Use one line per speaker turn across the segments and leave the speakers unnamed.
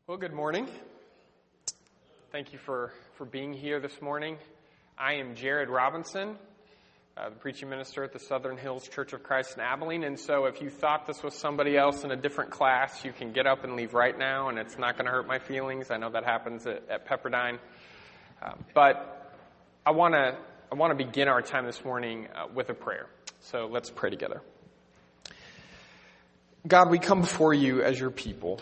Well, good morning. Thank you for being here this morning. I am Jared Robinson, the preaching minister at the Southern Hills Church of Christ in Abilene. And so if you thought this was somebody else in a different class, you can get up and leave right now, and it's not going to hurt my feelings. I know that happens at Pepperdine. But I want to begin our time this morning with a prayer. So let's pray together. God, we come before you as your people.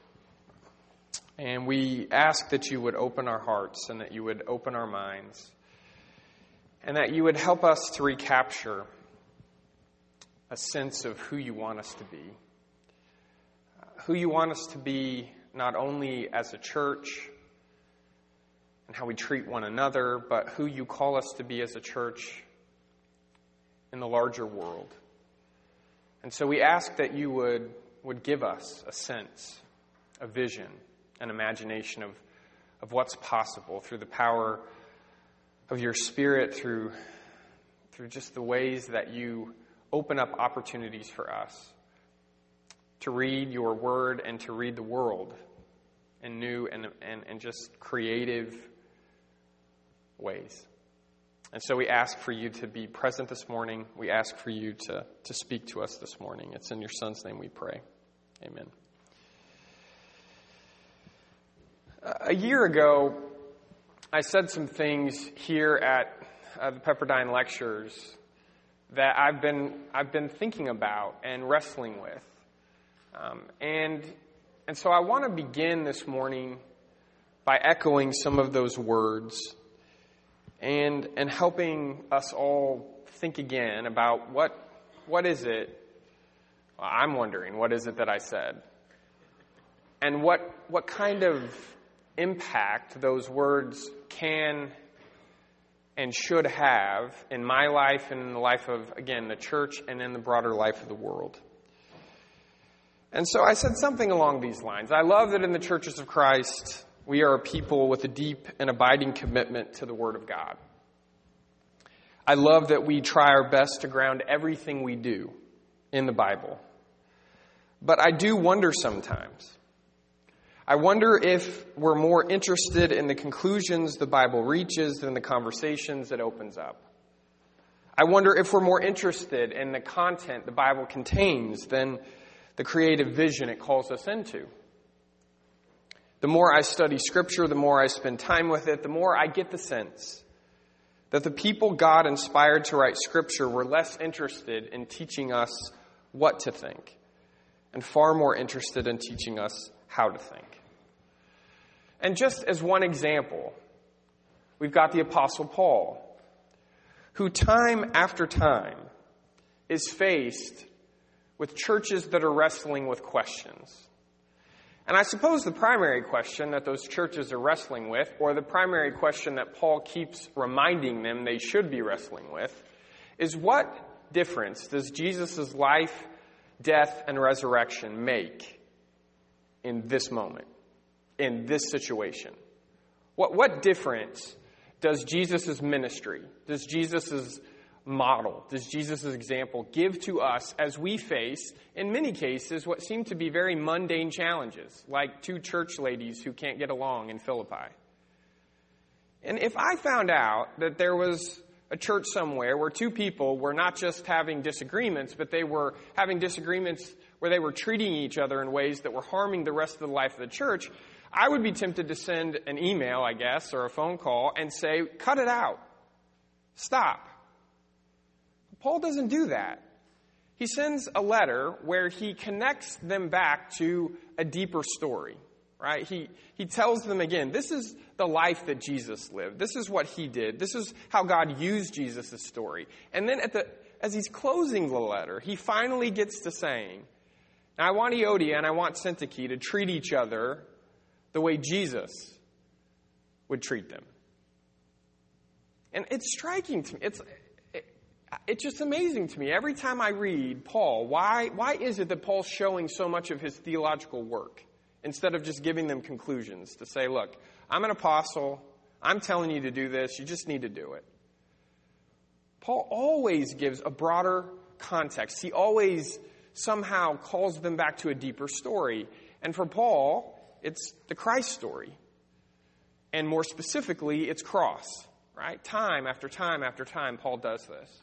And we ask that you would open our hearts and that you would open our minds and that you would help us to recapture a sense of who you want us to be. Who you want us to be not only as a church and how we treat one another, but who you call us to be as a church in the larger world. And so we ask that you would give us a sense, a vision, an imagination of what's possible through the power of your Spirit, through just the ways that you open up opportunities for us to read your word and to read the world in new and just creative ways. And so we ask for you to be present this morning. We ask for you to speak to us this morning. It's in your Son's name we pray. Amen. A year ago, I said some things here at the Pepperdine Lectures that I've been thinking about and wrestling with, and so I want to begin this morning by echoing some of those words and helping us all think again about what is it. Well, I'm wondering, what is it that I said, and what kind of impact those words can and should have in my life and in the life of, again, the church and in the broader life of the world. And so I said something along these lines. I love that in the churches of Christ, we are a people with a deep and abiding commitment to the Word of God. I love that we try our best to ground everything we do in the Bible. But I do wonder sometimes. I wonder if we're more interested in the conclusions the Bible reaches than the conversations it opens up. I wonder if we're more interested in the content the Bible contains than the creative vision it calls us into. The more I study Scripture, the more I spend time with it, the more I get the sense that the people God inspired to write Scripture were less interested in teaching us what to think and far more interested in teaching us how to think. And just as one example, we've got the Apostle Paul, who time after time is faced with churches that are wrestling with questions. And I suppose the primary question that those churches are wrestling with, or the primary question that Paul keeps reminding them they should be wrestling with, is what difference does Jesus' life, death, and resurrection make in this moment, in this situation? What difference does Jesus' ministry, does Jesus' model, does Jesus' example give to us as we face, in many cases, what seem to be very mundane challenges, like two church ladies who can't get along in Philippi? And if I found out that there was a church somewhere where two people were not just having disagreements, but they were having disagreements where they were treating each other in ways that were harming the rest of the life of the church, I would be tempted to send an email, I guess, or a phone call and say, cut it out. Stop. Paul doesn't do that. He sends a letter where he connects them back to a deeper story, right? He tells them again, this is the life that Jesus lived. This is what he did. This is how God used Jesus' story. And then as he's closing the letter, he finally gets to saying, now I want Euodia and I want Syntyche to treat each other the way Jesus would treat them. And it's striking to me. It's just amazing to me. Every time I read Paul, why is it that Paul's showing so much of his theological work instead of just giving them conclusions to say, look, I'm an apostle. I'm telling you to do this. You just need to do it. Paul always gives a broader context. He always somehow calls them back to a deeper story. And for Paul, It's the Christ story. And more specifically, it's cross, right? Time after time after time, Paul does this.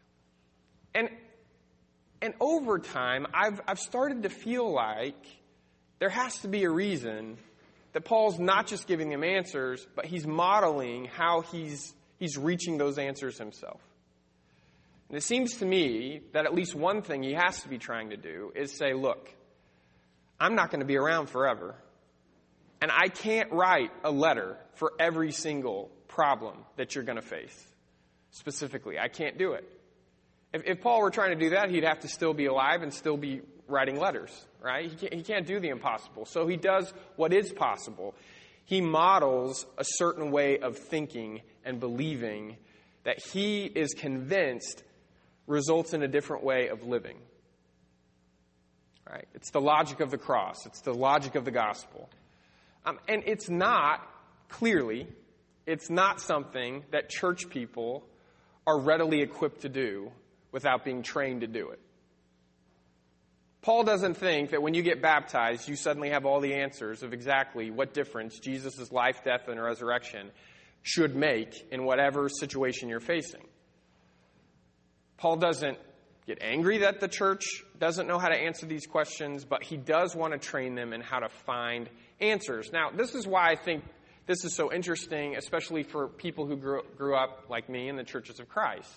And over time, I've started to feel like there has to be a reason that Paul's not just giving them answers, but he's modeling how he's reaching those answers himself. And it seems to me that at least one thing he has to be trying to do is say, look, I'm not going to be around forever. And I can't write a letter for every single problem that you're going to face. Specifically, I can't do it. If Paul were trying to do that, he'd have to still be alive and still be writing letters, right? He can't do the impossible. So he does what is possible. He models a certain way of thinking and believing that he is convinced results in a different way of living. Right? It's the logic of the cross. It's the logic of the gospel. And it's not something that church people are readily equipped to do without being trained to do it. Paul doesn't think that when you get baptized, you suddenly have all the answers of exactly what difference Jesus' life, death, and resurrection should make in whatever situation you're facing. Paul doesn't get angry that the church doesn't know how to answer these questions, but he does want to train them in how to find answers. Now, this is why I think this is so interesting, especially for people who grew up like me in the churches of Christ.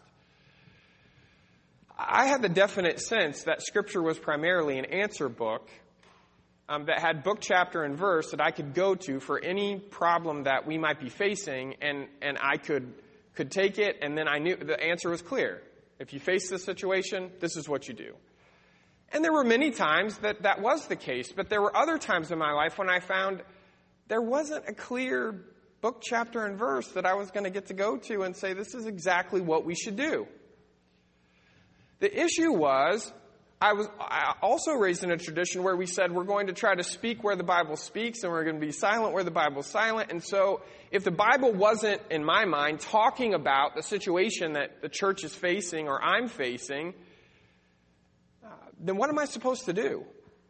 I had the definite sense that Scripture was primarily an answer book that had book, chapter, and verse that I could go to for any problem that we might be facing, and I could take it, and then I knew the answer was clear. If you face this situation, this is what you do. And there were many times that was the case, but there were other times in my life when I found there wasn't a clear book, chapter, and verse that I was going to get to go to and say, this is exactly what we should do. The issue was, I also raised in a tradition where we said we're going to try to speak where the Bible speaks and we're going to be silent where the Bible's silent. And so if the Bible wasn't, in my mind, talking about the situation that the church is facing or I'm facing, then what am I supposed to do?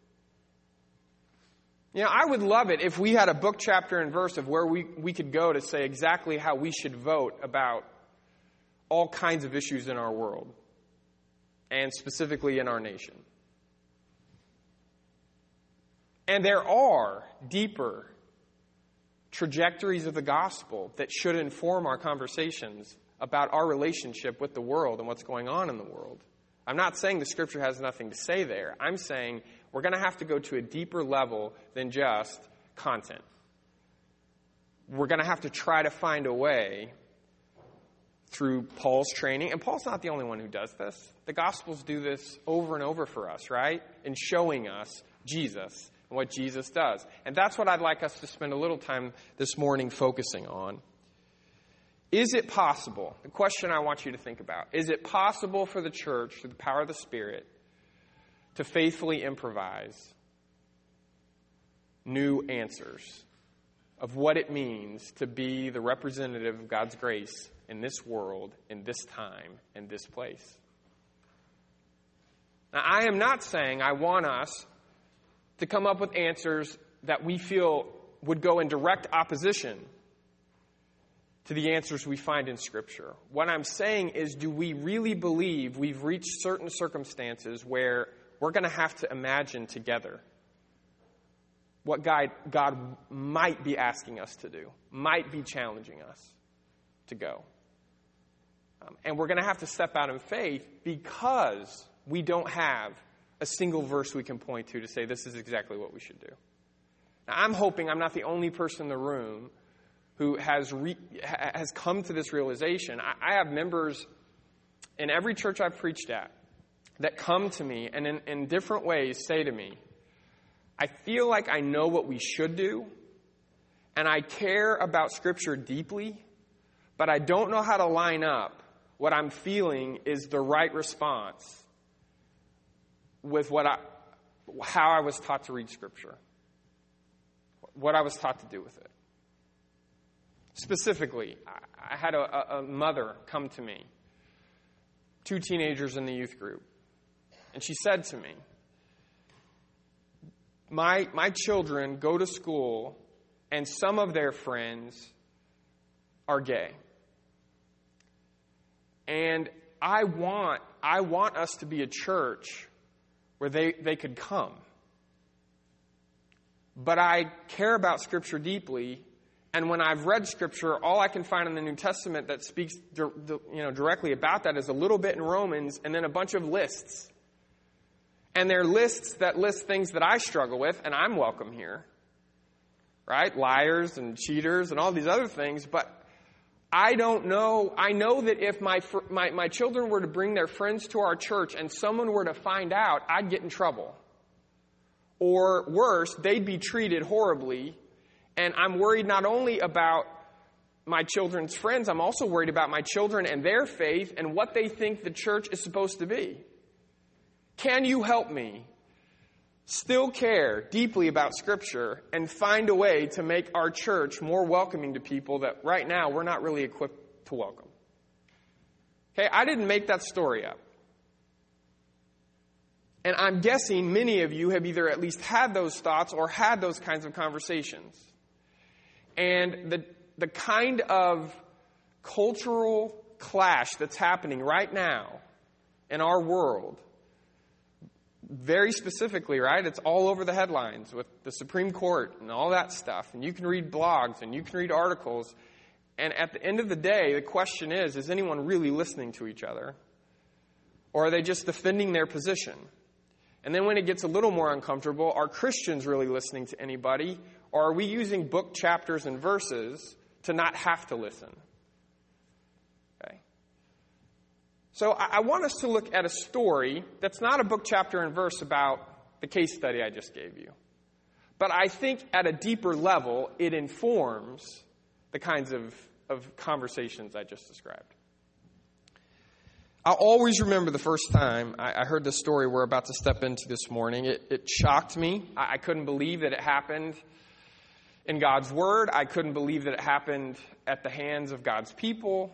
You know, I would love it if we had a book, chapter, and verse of where we could go to say exactly how we should vote about all kinds of issues in our world, and specifically in our nation. And there are deeper trajectories of the gospel that should inform our conversations about our relationship with the world and what's going on in the world. I'm not saying the Scripture has nothing to say there. I'm saying we're going to have to go to a deeper level than just content. We're going to have to try to find a way through Paul's training. And Paul's not the only one who does this. The Gospels do this over and over for us, right? In showing us Jesus and what Jesus does. And that's what I'd like us to spend a little time this morning focusing on. Is it possible, the question I want you to think about, is it possible for the church, through the power of the Spirit, to faithfully improvise new answers of what it means to be the representative of God's grace in this world, in this time, in this place? Now, I am not saying I want us to come up with answers that we feel would go in direct opposition to the answers we find in Scripture. What I'm saying is, do we really believe we've reached certain circumstances where we're going to have to imagine together what God might be asking us to do, might be challenging us to go? And we're going to have to step out in faith because we don't have a single verse we can point to say this is exactly what we should do. Now, I'm hoping I'm not the only person in the room who has come to this realization. I have members in every church I've preached at that come to me and in different ways say to me, I feel like I know what we should do, and I care about Scripture deeply, but I don't know how to line up what I'm feeling is the right response with how I was taught to read Scripture, what I was taught to do with it. Specifically, I had a mother come to me, 2 teenagers in the youth group, and she said to me, my children go to school and some of their friends are gay. And I want us to be a church where they could come. But I care about Scripture deeply, and when I've read Scripture, all I can find in the New Testament that speaks directly about that is a little bit in Romans and then a bunch of lists. And they're lists that list things that I struggle with, and I'm welcome here. Right? Liars and cheaters and all these other things, but I don't know. I know that if my children were to bring their friends to our church and someone were to find out, I'd get in trouble. Or worse, they'd be treated horribly. And I'm worried not only about my children's friends, I'm also worried about my children and their faith and what they think the church is supposed to be. Can you help me still care deeply about Scripture and find a way to make our church more welcoming to people that right now we're not really equipped to welcome? Okay, I didn't make that story up. And I'm guessing many of you have either at least had those thoughts or had those kinds of conversations. And the kind of cultural clash that's happening right now in our world, very specifically, right? It's all over the headlines with the Supreme Court and all that stuff. And you can read blogs and you can read articles. And at the end of the day, the question is anyone really listening to each other? Or are they just defending their position? And then when it gets a little more uncomfortable, are Christians really listening to anybody? Or are we using book, chapters, and verses to not have to listen? Okay. So I want us to look at a story that's not a book, chapter, and verse about the case study I just gave you. But I think at a deeper level, it informs the kinds of conversations I just described. I'll always remember the first time I heard the story we're about to step into this morning. It shocked me. I couldn't believe that it happened in God's Word. I couldn't believe that it happened at the hands of God's people.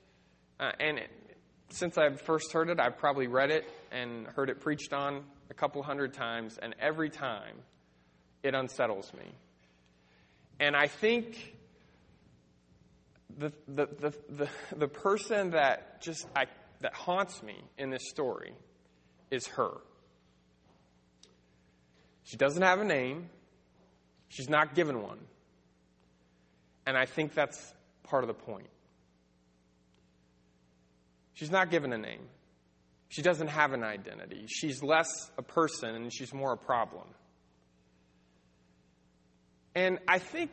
Since I've first heard it, I've probably read it and heard it preached on a couple hundred times, and every time it unsettles me. And I think the person that that haunts me in this story is her. She doesn't have a name. She's not given one. And I think that's part of the point. She's not given a name. She doesn't have an identity. She's less a person and she's more a problem. And I think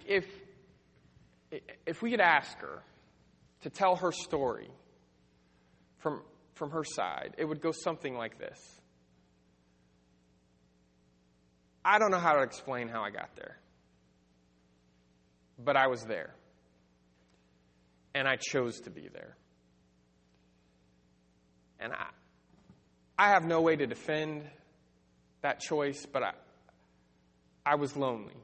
if we could ask her to tell her story from her side, it would go something like this. I don't know how to explain how I got there, but I was there, and I chose to be there. And I have no way to defend that choice, but I was lonely.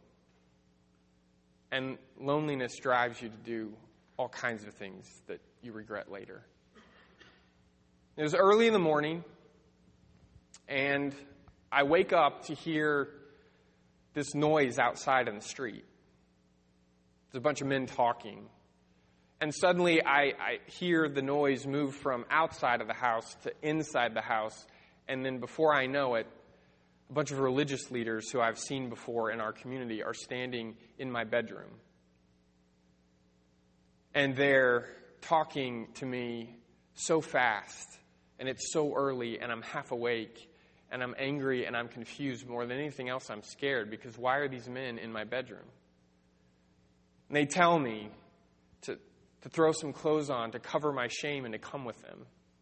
And loneliness drives you to do all kinds of things that you regret later. It was early in the morning, and I wake up to hear this noise outside in the street. There's a bunch of men talking. And suddenly I hear the noise move from outside of the house to inside the house. And then before I know it, a bunch of religious leaders who I've seen before in our community are standing in my bedroom. And they're talking to me so fast, and it's so early, and I'm half awake, and I'm angry, and I'm confused. More than anything else, I'm scared, because why are these men in my bedroom? And they tell me to throw some clothes on, to cover my shame, and to come with them.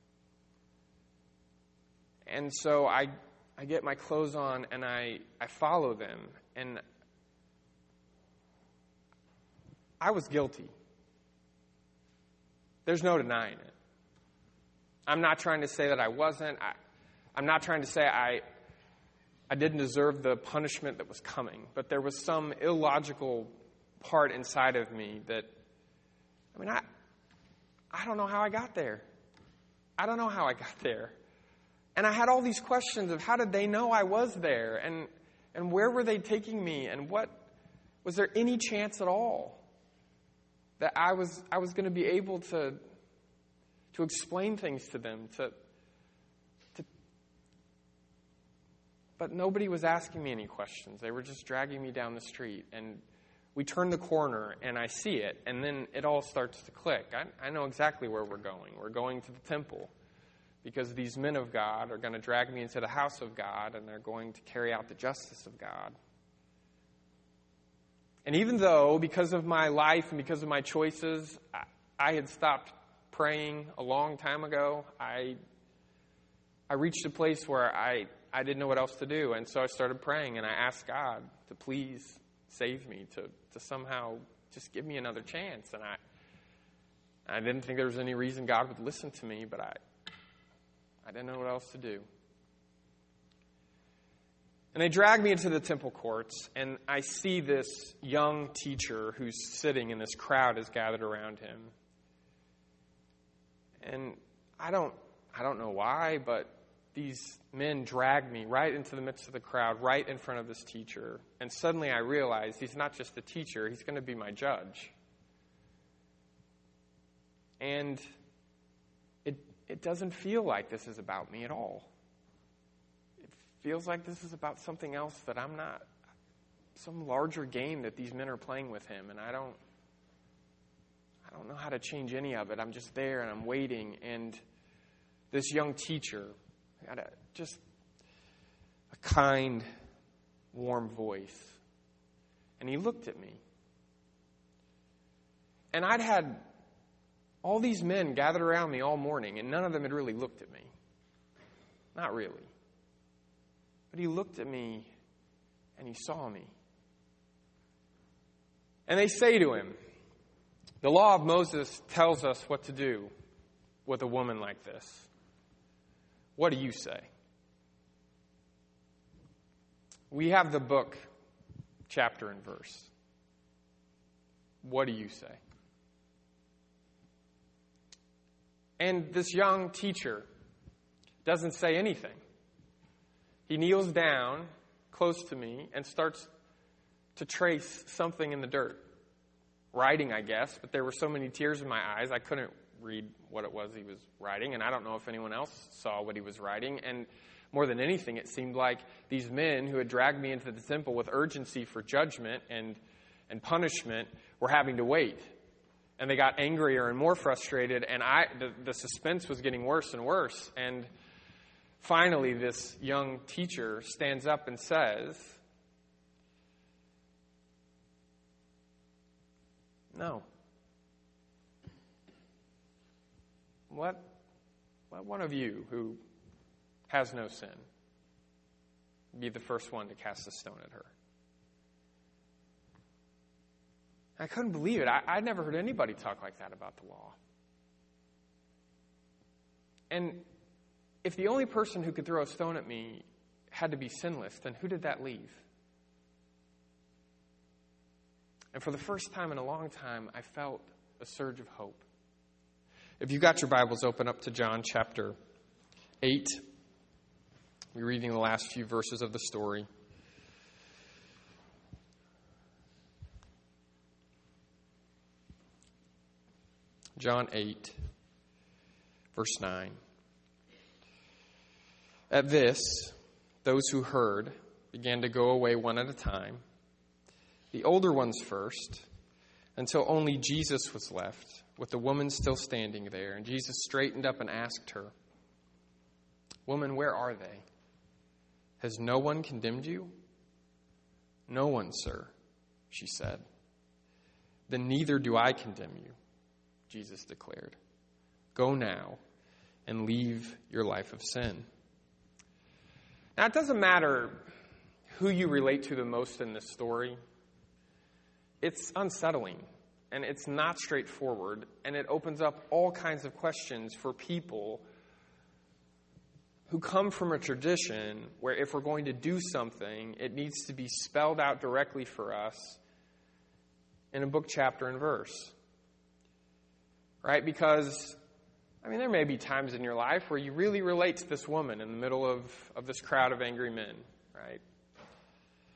And so I get my clothes on, and I follow them, and I was guilty. There's no denying it. I'm not trying to say that I wasn't. I'm not trying to say I didn't deserve the punishment that was coming. But there was some illogical part inside of me that, I don't know how I got there. I don't know how I got there. And I had all these questions of how did they know I was there? And And where were they taking me? And was there any chance at all that I was going to be able to explain things to them, but nobody was asking me any questions. They were just dragging me down the street. And we turn the corner, and I see it, and then it all starts to click. I know exactly where we're going. We're going to the temple because these men of God are going to drag me into the house of God, and they're going to carry out the justice of God. And even though, because of my life and because of my choices, I had stopped praying a long time ago, I reached a place where I didn't know what else to do. And so I started praying, and I asked God to please save me, to somehow just give me another chance. And I didn't think there was any reason God would listen to me, but I didn't know what else to do. And they drag me into the temple courts, and I see this young teacher who's sitting, and this crowd is gathered around him. And I don't know why, but these men drag me right into the midst of the crowd, right in front of this teacher. And suddenly I realize he's not just a teacher, he's going to be my judge. And it doesn't feel like this is about me at all. It feels like this is about something else, that I'm not, some larger game that these men are playing with him. And I don't know how to change any of it. I'm just there and I'm waiting. And this young teacher had just a kind, warm voice. And he looked at me. And I'd had all these men gathered around me all morning, and none of them had really looked at me. Not really. But he looked at me, and he saw me. And they say to him, the law of Moses tells us what to do with a woman like this. What do you say? We have the book, chapter and verse. What do you say? And this young teacher doesn't say anything. He kneels down close to me and starts to trace something in the dirt. Writing, I guess, but there were so many tears in my eyes, I couldn't read what it was he was writing, and I don't know if anyone else saw what he was writing. And more than anything, it seemed like these men who had dragged me into the temple with urgency for judgment and punishment were having to wait. And they got angrier and more frustrated, and the suspense was getting worse and worse. And finally, this young teacher stands up and says, "No. Let one of you who has no sin be the first one to cast a stone at her." I couldn't believe it. I'd never heard anybody talk like that about the law. And if the only person who could throw a stone at me had to be sinless, then who did that leave? And for the first time in a long time, I felt a surge of hope. If you've got your Bibles, open up to John chapter 8. We're reading the last few verses of the story. John 8, verse 9. At this, those who heard began to go away one at a time, the older ones first, until only Jesus was left, with the woman still standing there. And Jesus straightened up and asked her, "Woman, where are they? Has no one condemned you?" "No one, sir," she said. "Then neither do I condemn you," Jesus declared. "Go now and leave your life of sin." Now, it doesn't matter who you relate to the most in this story. It's unsettling, and it's not straightforward, and it opens up all kinds of questions for people who come from a tradition where if we're going to do something, it needs to be spelled out directly for us in a book, chapter, and verse. Right? Because, there may be times in your life where you really relate to this woman in the middle of this crowd of angry men, right?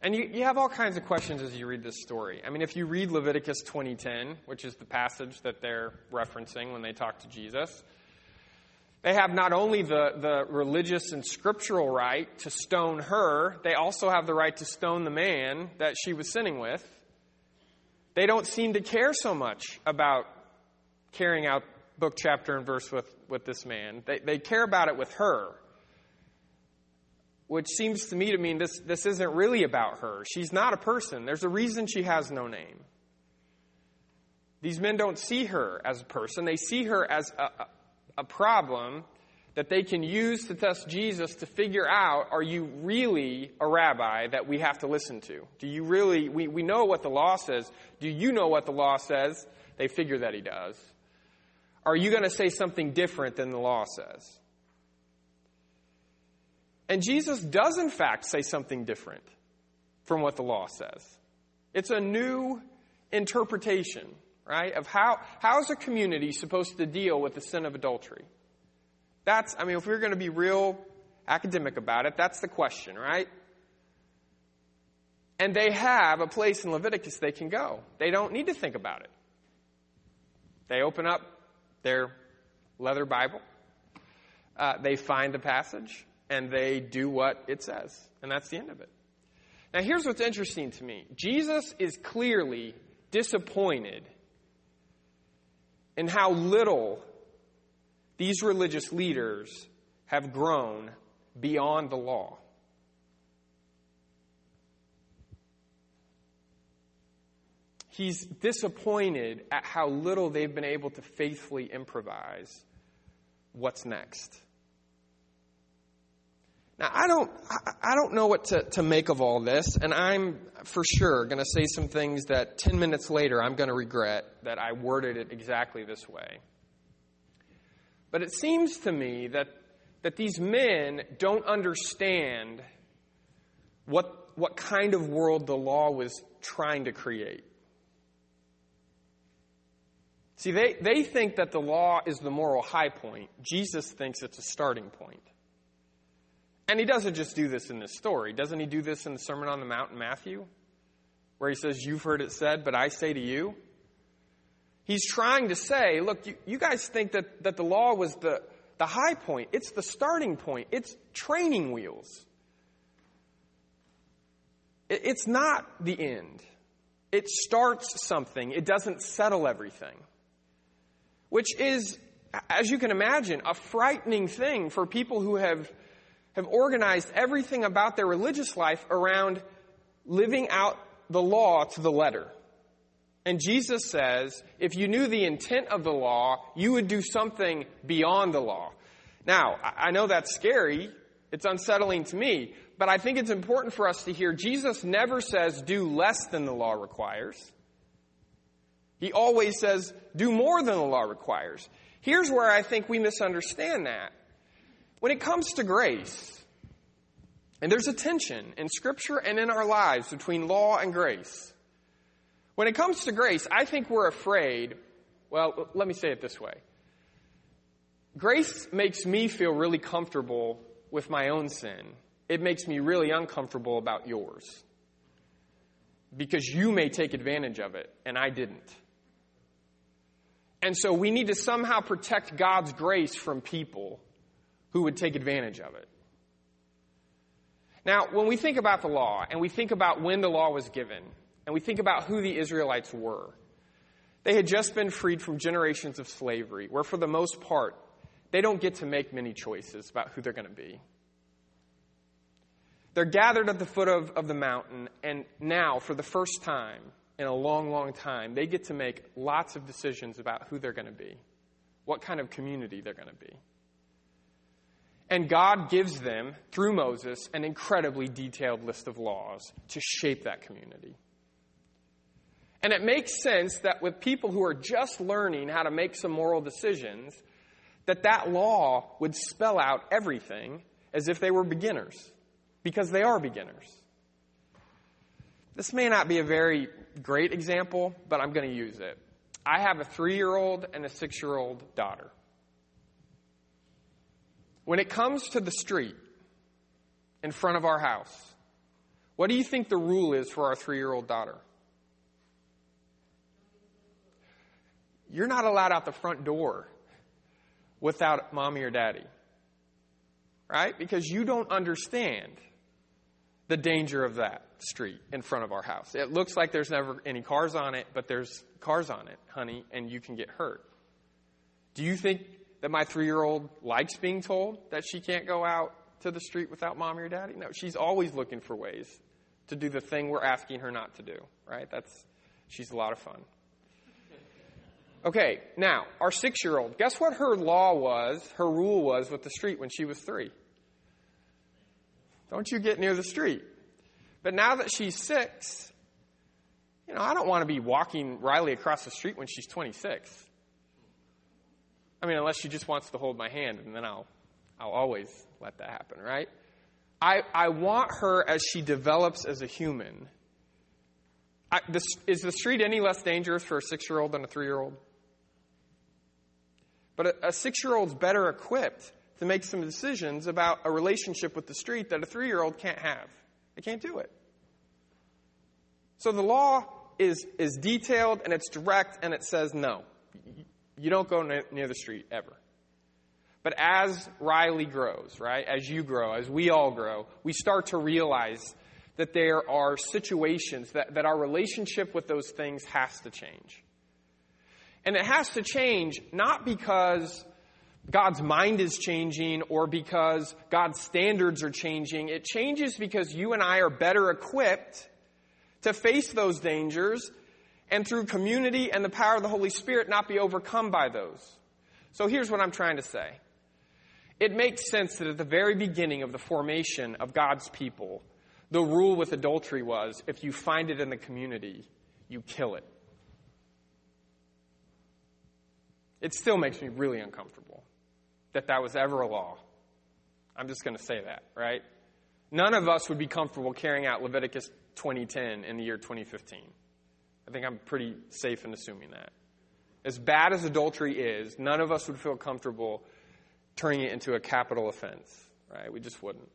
And you have all kinds of questions as you read this story. I mean, if you read Leviticus 20:10, which is the passage that they're referencing when they talk to Jesus, they have not only the religious and scriptural right to stone her, they also have the right to stone the man that she was sinning with. They don't seem to care so much about carrying out book, chapter, and verse with this man. They care about it with her, which seems to me to mean this isn't really about her. She's not a person. There's a reason she has no name. These men don't see her as a person. They see her as a problem that they can use to test Jesus to figure out, are you really a rabbi that we have to listen to? Do you really, we know what the law says. Do you know what the law says? They figure that he does. Are you going to say something different than the law says? And Jesus does, in fact, say something different from what the law says. It's a new interpretation, right, of how is a community supposed to deal with the sin of adultery? If we're going to be real academic about it, that's the question, right? And they have a place in Leviticus they can go. They don't need to think about it. They open up their leather Bible. They find the passage. And they do what it says. And that's the end of it. Now, here's what's interesting to me. Jesus is clearly disappointed in how little these religious leaders have grown beyond the law. He's disappointed at how little they've been able to faithfully improvise what's next. Now, I don't know what to make of all this, and I'm for sure going to say some things that 10 minutes later I'm going to regret that I worded it exactly this way. But it seems to me that these men don't understand what kind of world the law was trying to create. See, they think that the law is the moral high point. Jesus thinks it's a starting point. And he doesn't just do this in this story. Doesn't he do this in the Sermon on the Mount in Matthew? Where he says, you've heard it said, but I say to you. He's trying to say, look, you guys think that the law was the high point. It's the starting point. It's training wheels. It's not the end. It starts something. It doesn't settle everything. Which is, as you can imagine, a frightening thing for people who have organized everything about their religious life around living out the law to the letter. And Jesus says, if you knew the intent of the law, you would do something beyond the law. Now, I know that's scary. It's unsettling to me. But I think it's important for us to hear Jesus never says do less than the law requires. He always says do more than the law requires. Here's where I think we misunderstand that. When it comes to grace, and there's a tension in Scripture and in our lives between law and grace. When it comes to grace, I think we're afraid, well, let me say it this way. Grace makes me feel really comfortable with my own sin. It makes me really uncomfortable about yours. Because you may take advantage of it, and I didn't. And so we need to somehow protect God's grace from people who would take advantage of it. Now, when we think about the law, and we think about when the law was given, and we think about who the Israelites were, they had just been freed from generations of slavery, where for the most part, they don't get to make many choices about who they're going to be. They're gathered at the foot of the mountain, and now, for the first time in a long, long time, they get to make lots of decisions about who they're going to be, what kind of community they're going to be. And God gives them, through Moses, an incredibly detailed list of laws to shape that community. And it makes sense that with people who are just learning how to make some moral decisions, that law would spell out everything as if they were beginners, because they are beginners. This may not be a very great example, but I'm going to use it. I have a 3-year-old and a 6-year-old daughter. When it comes to the street in front of our house, What do you think the rule is for our 3-year-old daughter? You're not allowed out the front door without mommy or daddy. Right? Because you don't understand the danger of that street in front of our house. It looks like there's never any cars on it, but there's cars on it, honey, and you can get hurt. Do you think that my 3-year-old likes being told that she can't go out to the street without mommy or daddy? No, she's always looking for ways to do the thing we're asking her not to do, right? She's a lot of fun. Okay, now, our 6-year-old, guess what her rule was with the street when she was 3? Don't you get near the street. But now that she's 6, I don't want to be walking Riley across the street when she's 26. I mean, unless she just wants to hold my hand, and then I'll always let that happen, right? I want her, as she develops as a human. Is the street any less dangerous for a 6-year-old than a 3-year-old? But a 6-year-old's better equipped to make some decisions about a relationship with the street that a 3-year-old can't have. They can't do it. So the law is detailed and it's direct and it says no. You don't go near the street ever. But as Riley grows, right, as you grow, as we all grow, we start to realize that there are situations that our relationship with those things has to change. And it has to change not because God's mind is changing or because God's standards are changing. It changes because you and I are better equipped to face those dangers and through community and the power of the Holy Spirit not be overcome by those. So here's what I'm trying to say. It makes sense that at the very beginning of the formation of God's people, the rule with adultery was if you find it in the community, you kill it. It still makes me really uncomfortable that was ever a law. I'm just going to say that, right? None of us would be comfortable carrying out Leviticus 20:10 in the year 2015. I think I'm pretty safe in assuming that. As bad as adultery is, none of us would feel comfortable turning it into a capital offense, right? We just wouldn't.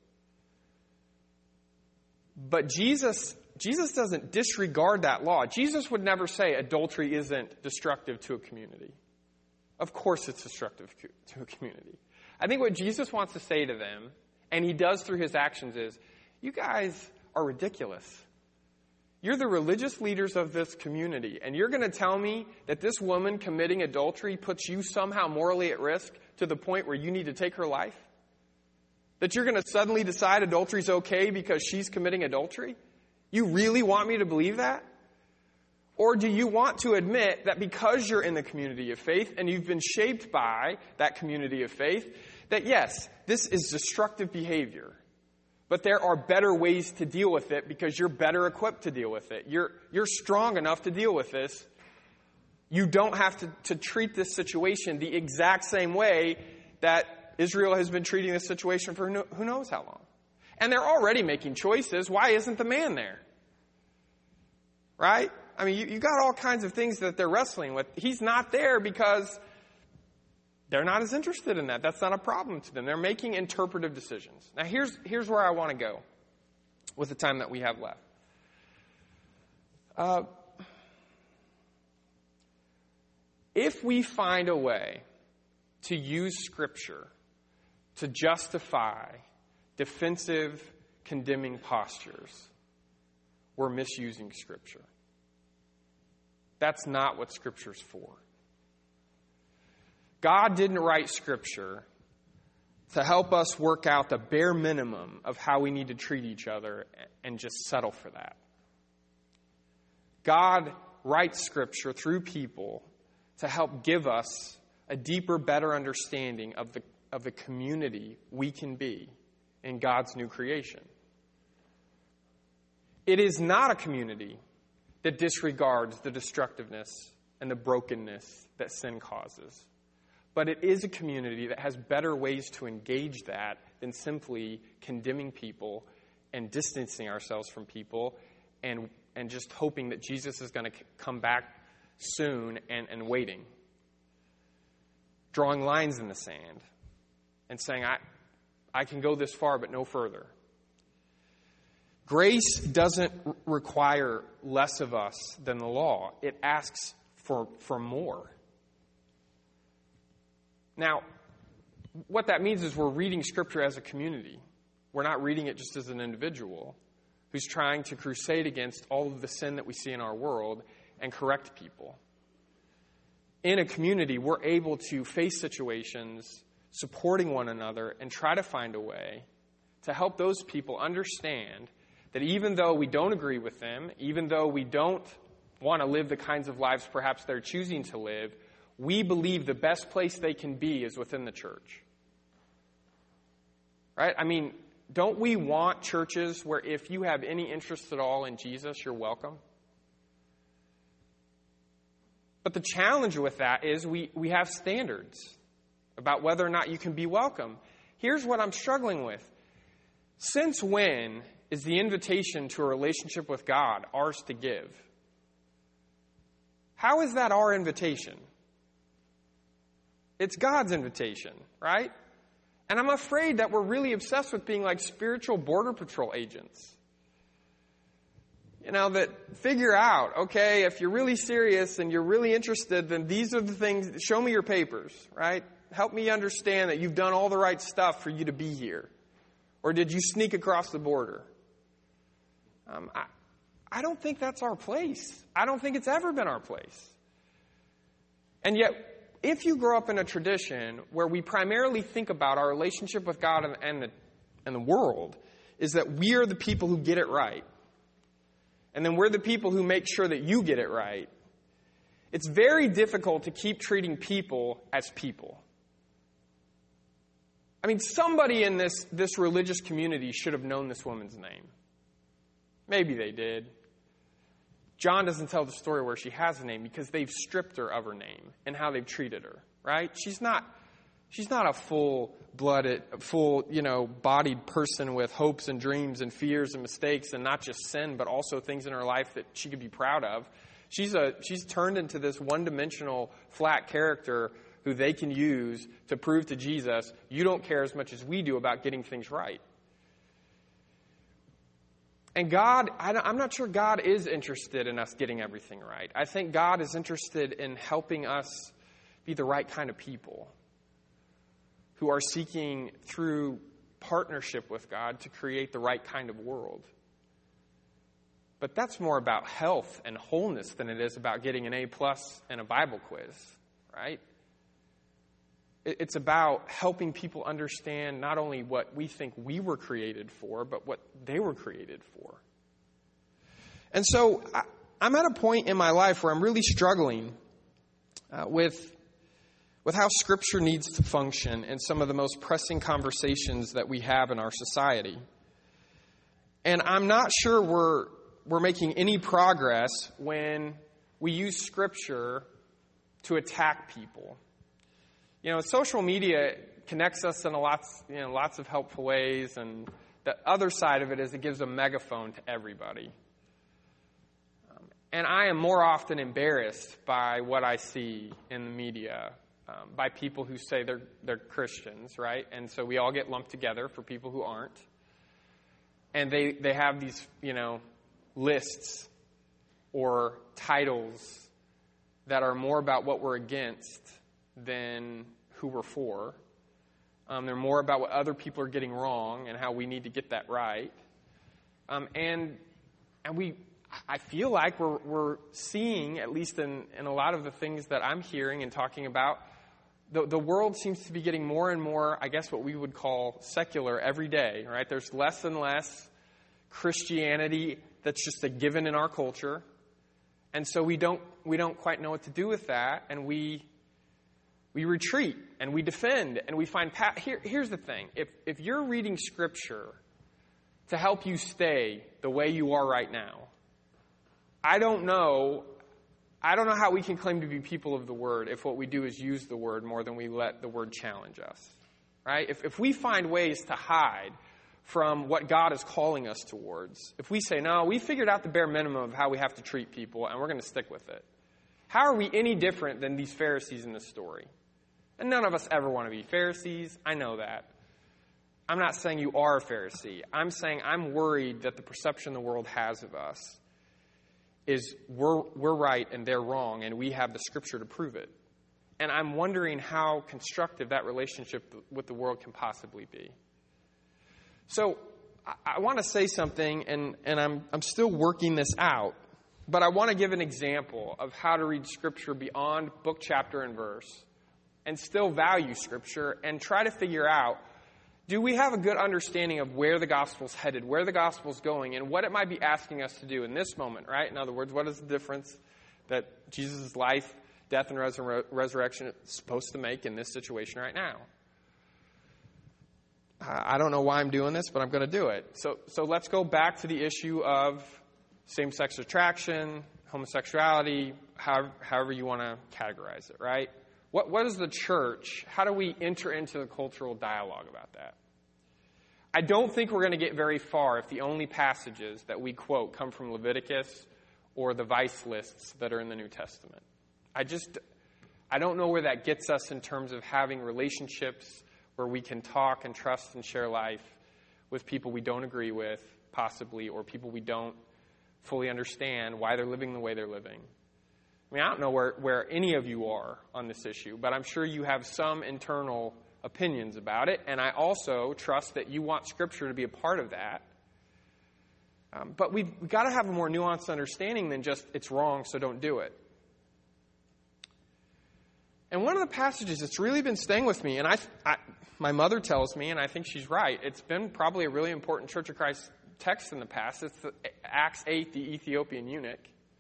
But Jesus doesn't disregard that law. Jesus would never say adultery isn't destructive to a community. Of course it's destructive to a community. I think what Jesus wants to say to them, and he does through his actions, is, you guys are ridiculous. You're the religious leaders of this community, and you're going to tell me that this woman committing adultery puts you somehow morally at risk to the point where you need to take her life? That you're going to suddenly decide adultery's okay because she's committing adultery? You really want me to believe that? Or do you want to admit that because you're in the community of faith and you've been shaped by that community of faith, that yes, this is destructive behavior, but there are better ways to deal with it because you're better equipped to deal with it. You're strong enough to deal with this. You don't have to treat this situation the exact same way that Israel has been treating this situation for who knows how long. And they're already making choices. Why isn't the man there? Right? I mean, you got all kinds of things that they're wrestling with. He's not there because they're not as interested in that. That's not a problem to them. They're making interpretive decisions. Now, here's where I want to go with the time that we have left. If we find a way to use Scripture to justify defensive, condemning postures, we're misusing Scripture. That's not what Scripture's for. God didn't write Scripture to help us work out the bare minimum of how we need to treat each other and just settle for that. God writes Scripture through people to help give us a deeper, better understanding of the community we can be in God's new creation. It is not a community that disregards the destructiveness and the brokenness that sin causes. But it is a community that has better ways to engage that than simply condemning people and distancing ourselves from people and just hoping that Jesus is going to come back soon and waiting. Drawing lines in the sand and saying, I can go this far but no further. Grace doesn't require less of us than the law. It asks for more. Now, what that means is we're reading Scripture as a community. We're not reading it just as an individual who's trying to crusade against all of the sin that we see in our world and correct people. In a community, we're able to face situations, supporting one another, and try to find a way to help those people understand that even though we don't agree with them, even though we don't want to live the kinds of lives perhaps they're choosing to live, we believe the best place they can be is within the church. Right? I mean, don't we want churches where if you have any interest at all in Jesus, you're welcome? But the challenge with that is we have standards about whether or not you can be welcome. Here's what I'm struggling with. Since when is the invitation to a relationship with God ours to give? How is that our invitation? It's God's invitation, right? And I'm afraid that we're really obsessed with being like spiritual border patrol agents. You know, that figure out, okay, if you're really serious and you're really interested, then these are the things, show me your papers, right? Help me understand that you've done all the right stuff for you to be here. Or did you sneak across the border? I don't think that's our place. I don't think it's ever been our place. And yet, if you grow up in a tradition where we primarily think about our relationship with God and the world, is that we are the people who get it right. And then we're the people who make sure that you get it right. It's very difficult to keep treating people as people. I mean, somebody in this religious community should have known this woman's name. Maybe they did. John doesn't tell the story where she has a name because they've stripped her of her name and how they've treated her, right? She's not a full-blooded, bodied person with hopes and dreams and fears and mistakes and not just sin, but also things in her life that she could be proud of. She's turned into this one-dimensional, flat character who they can use to prove to Jesus, you don't care as much as we do about getting things right. And God, I'm not sure God is interested in us getting everything right. I think God is interested in helping us be the right kind of people who are seeking through partnership with God to create the right kind of world. But that's more about health and wholeness than it is about getting an A+ and a Bible quiz, right? It's about helping people understand not only what we think we were created for, but what they were created for. And so I'm at a point in my life where I'm really struggling with how Scripture needs to function in some of the most pressing conversations that we have in our society. And I'm not sure we're making any progress when we use Scripture to attack people. You know, social media connects us in lots of helpful ways, and the other side of it is it gives a megaphone to everybody. And I am more often embarrassed by what I see in the media, by people who say they're Christians, right? And so we all get lumped together for people who aren't. And they have these, lists or titles that are more about what we're against than who we're for. They're more about what other people are getting wrong and how we need to get that right. I feel like we're seeing, at least in a lot of the things that I'm hearing and talking about, the world seems to be getting more and more, I guess, what we would call secular every day, right? There's less and less Christianity that's just a given in our culture. And so we don't quite know what to do with that, and we retreat and we defend and we find here's the thing. If you're reading Scripture to help you stay the way you are right now, I don't know how we can claim to be people of the Word if what we do is use the Word more than we let the Word challenge us. Right? If we find ways to hide from what God is calling us towards, if we say, no, we figured out the bare minimum of how we have to treat people and we're going to stick with it, how are we any different than these Pharisees in this story? And none of us ever want to be Pharisees. I know that. I'm not saying you are a Pharisee. I'm saying I'm worried that the perception the world has of us is we're right and they're wrong, and we have the Scripture to prove it. And I'm wondering how constructive that relationship with the world can possibly be. So I want to say something, and I'm still working this out, but I want to give an example of how to read Scripture beyond book, chapter, and verse, and still value Scripture and try to figure out, do we have a good understanding of where the gospel's headed, where the gospel's going, and what it might be asking us to do in this moment, right? In other words, what is the difference that Jesus' life, death, and resurrection is supposed to make in this situation right now? I don't know why I'm doing this, but I'm going to do it. So let's go back to the issue of same-sex attraction, homosexuality, however you want to categorize it, right? What is the church? How do we enter into the cultural dialogue about that? I don't think we're going to get very far if the only passages that we quote come from Leviticus or the vice lists that are in the New Testament. I don't know where that gets us in terms of having relationships where we can talk and trust and share life with people we don't agree with, possibly, or people we don't fully understand why they're living the way they're living. I mean, I don't know where any of you are on this issue, but I'm sure you have some internal opinions about it, and I also trust that you want Scripture to be a part of that. But we've got to have a more nuanced understanding than just, it's wrong, so don't do it. And one of the passages that's really been staying with me, and my mother tells me, and I think she's right, it's been probably a really important Church of Christ text in the past. It's Acts 8, the Ethiopian eunuch.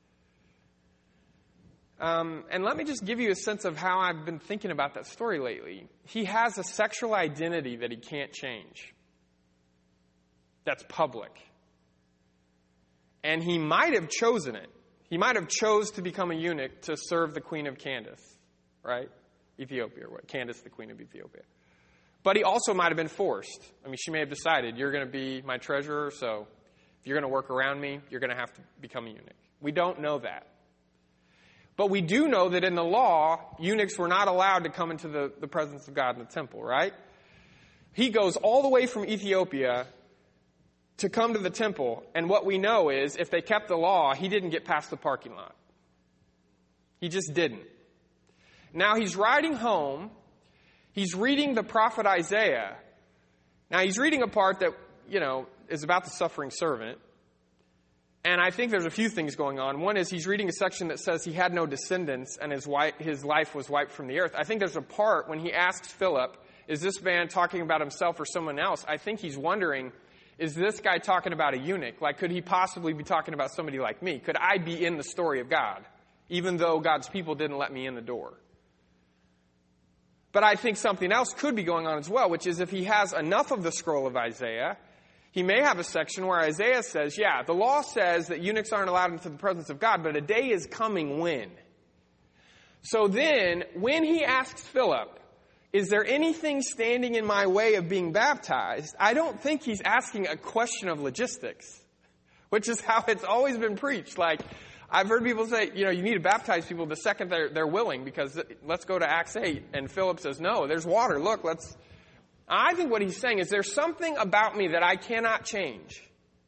And let me just give you a sense of how I've been thinking about that story lately. He has a sexual identity that he can't change. That's public. And he might have chosen it. He might have chose to become a eunuch to serve the Queen of Candace, right? Ethiopia, or what? Candace, the Queen of Ethiopia. But he also might have been forced. I mean, she may have decided, you're going to be my treasurer, so if you're going to work around me, you're going to have to become a eunuch. We don't know that. But we do know that in the law, eunuchs were not allowed to come into the presence of God in the temple, right? He goes all the way from Ethiopia to come to the temple, and what we know is, if they kept the law, he didn't get past the parking lot. He just didn't. Now he's riding home, he's reading the prophet Isaiah. Now he's reading a part that, is about the suffering servant. And I think there's a few things going on. One is he's reading a section that says he had no descendants and his life was wiped from the earth. I think there's a part when he asks Philip, is this man talking about himself or someone else? I think he's wondering, is this guy talking about a eunuch? Like, could he possibly be talking about somebody like me? Could I be in the story of God, even though God's people didn't let me in the door? But I think something else could be going on as well, which is if he has enough of the scroll of Isaiah, he may have a section where Isaiah says, yeah, the law says that eunuchs aren't allowed into the presence of God, but a day is coming when? So then, when he asks Philip, is there anything standing in my way of being baptized? I don't think he's asking a question of logistics, which is how it's always been preached. Like, I've heard people say, you need to baptize people the second they're willing, because let's go to Acts 8. And Philip says, no, there's water. Look, I think what he's saying is there's something about me that I cannot change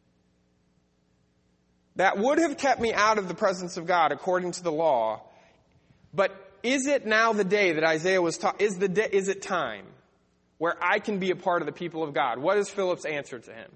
that would have kept me out of the presence of God according to the law. But is it now the day that Isaiah was taught? Is it time where I can be a part of the people of God? What is Philip's answer to him?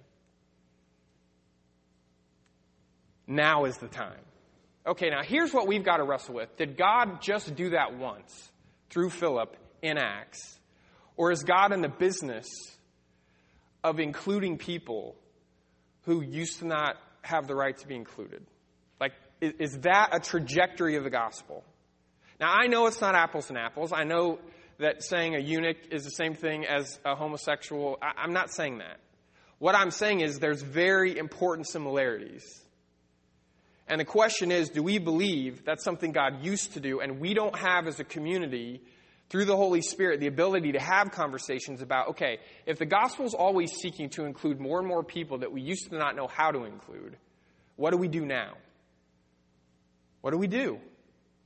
Now is the time. Okay, now here's what we've got to wrestle with. Did God just do that once through Philip in Acts? Or is God in the business of including people who used to not have the right to be included? Like, is that a trajectory of the gospel? Now, I know it's not apples and apples. I know that saying a eunuch is the same thing as a homosexual. I'm not saying that. What I'm saying is there's very important similarities. And the question is, do we believe that's something God used to do and we don't have as a community, through the Holy Spirit, the ability to have conversations about, okay, if the gospel is always seeking to include more and more people that we used to not know how to include, what do we do now? What do we do?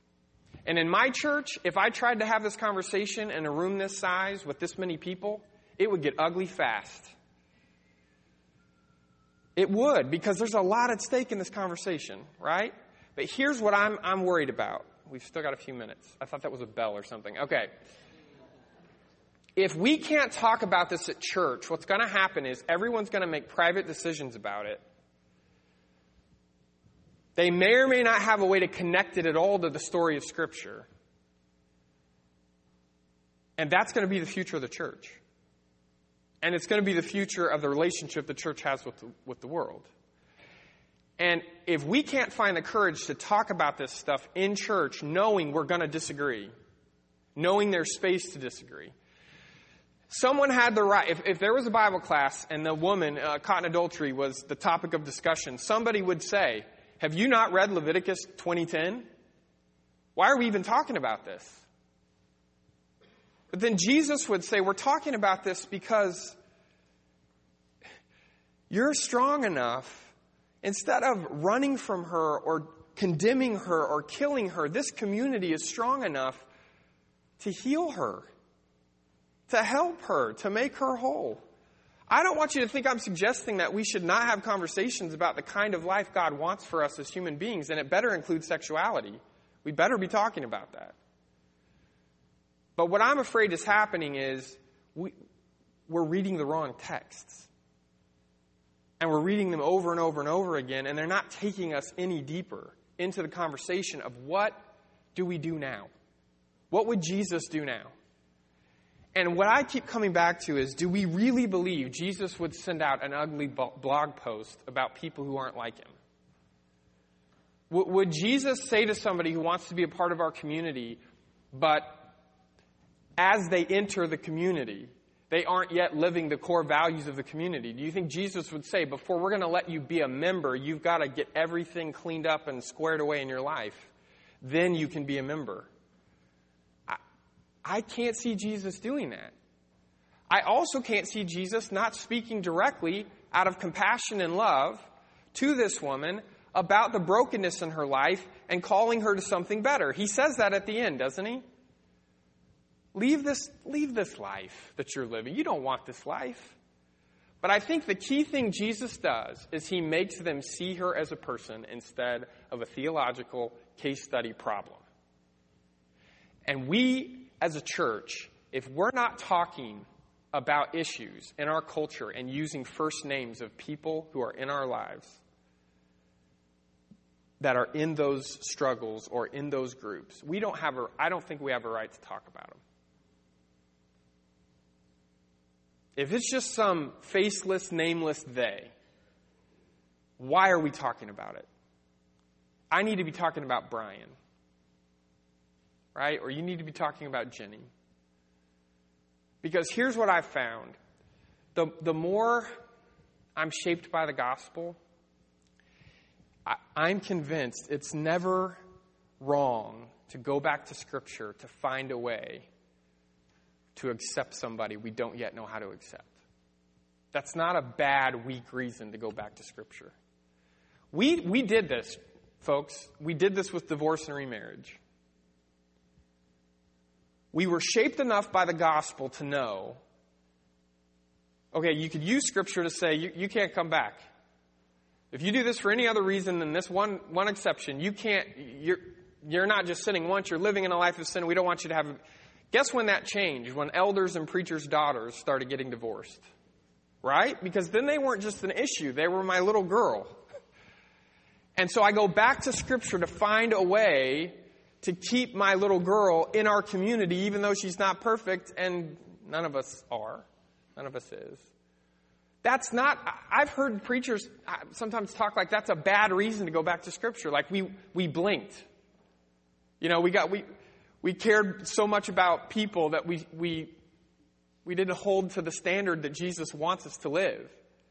And in my church, if I tried to have this conversation in a room this size with this many people, it would get ugly fast. It would, because there's a lot at stake in this conversation, right? But here's what I'm worried about. We've still got a few minutes. I thought that was a bell or something. Okay. If we can't talk about this at church, what's going to happen is everyone's going to make private decisions about it. They may or may not have a way to connect it at all to the story of Scripture. And that's going to be the future of the church. And it's going to be the future of the relationship the church has with the world. And if we can't find the courage to talk about this stuff in church, knowing we're going to disagree, knowing there's space to disagree. Someone had the right, if there was a Bible class and the woman caught in adultery was the topic of discussion, somebody would say, have you not read Leviticus 20:10? Why are we even talking about this? But then Jesus would say, we're talking about this because you're strong enough, instead of running from her or condemning her or killing her, this community is strong enough to heal her, to help her, to make her whole. I don't want you to think I'm suggesting that we should not have conversations about the kind of life God wants for us as human beings, and it better include sexuality. We better be talking about that. But what I'm afraid is happening is we're reading the wrong texts. And we're reading them over and over and over again, and they're not taking us any deeper into the conversation of what do we do now? What would Jesus do now? And what I keep coming back to is, do we really believe Jesus would send out an ugly blog post about people who aren't like him? Would Jesus say to somebody who wants to be a part of our community, but as they enter the community, they aren't yet living the core values of the community? Do you think Jesus would say, before we're going to let you be a member, you've got to get everything cleaned up and squared away in your life? Then you can be a member. I can't see Jesus doing that. I also can't see Jesus not speaking directly out of compassion and love to this woman about the brokenness in her life and calling her to something better. He says that at the end, doesn't he? Leave this life that you're living. You don't want this life. But I think the key thing Jesus does is he makes them see her as a person instead of a theological case study problem. And we, as a church, if we're not talking about issues in our culture and using first names of people who are in our lives that are in those struggles or in those groups, I don't think we have a right to talk about them. If it's just some faceless, nameless they, why are we talking about it? I need to be talking about Brian. Right? Or you need to be talking about Jenny. Because here's what I've found. The more I'm shaped by the gospel, I'm convinced it's never wrong to go back to Scripture to find a way to accept somebody we don't yet know how to accept. That's not a bad, weak reason to go back to Scripture. We did this, folks. We did this with divorce and remarriage. We were shaped enough by the gospel to know, okay, you could use Scripture to say, you can't come back. If you do this for any other reason than this one exception, you're not just sinning once, you're living in a life of sin. We don't want you to have... Guess when that changed? When elders and preachers' daughters started getting divorced. Right? Because then they weren't just an issue. They were my little girl. And so I go back to Scripture to find a way to keep my little girl in our community, even though she's not perfect, and none of us are. None of us is. That's not, I've heard preachers sometimes talk like that's a bad reason to go back to Scripture. Like we blinked. You know, we cared so much about people that we didn't hold to the standard that Jesus wants us to live.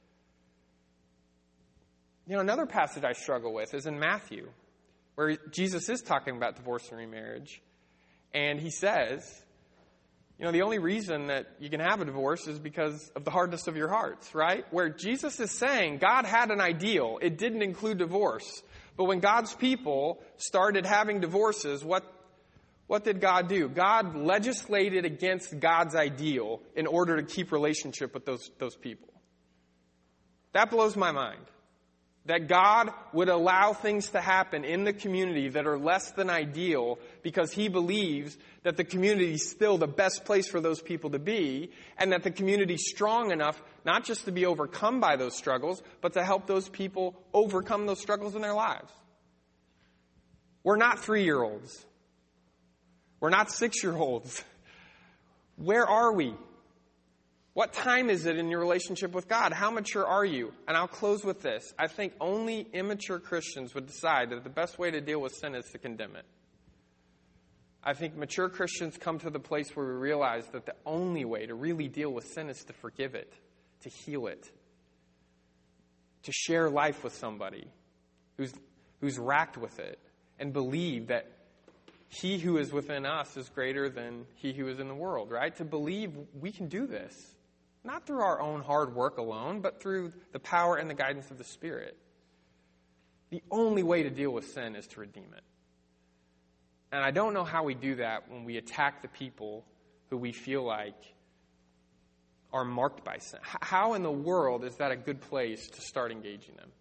You know, another passage I struggle with is in Matthew, where Jesus is talking about divorce and remarriage. And he says, you know, the only reason that you can have a divorce is because of the hardness of your hearts, right? Where Jesus is saying God had an ideal. It didn't include divorce. But when God's people started having divorces, what what did God do? God legislated against God's ideal in order to keep relationship with those people. That blows my mind. That God would allow things to happen in the community that are less than ideal because he believes that the community is still the best place for those people to be, and that the community is strong enough not just to be overcome by those struggles, but to help those people overcome those struggles in their lives. We're not 3-year-olds. We're not 6-year-olds. Where are we? What time is it in your relationship with God? How mature are you? And I'll close with this. I think only immature Christians would decide that the best way to deal with sin is to condemn it. I think mature Christians come to the place where we realize that the only way to really deal with sin is to forgive it, to heal it, to share life with somebody who's racked with it, and believe that he who is within us is greater than he who is in the world, right? To believe we can do this. Not through our own hard work alone, but through the power and the guidance of the Spirit. The only way to deal with sin is to redeem it. And I don't know how we do that when we attack the people who we feel like are marked by sin. How in the world is that a good place to start engaging them?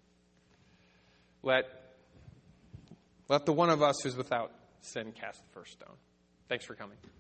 Let the one of us who's without sin cast the first stone. Thanks for coming.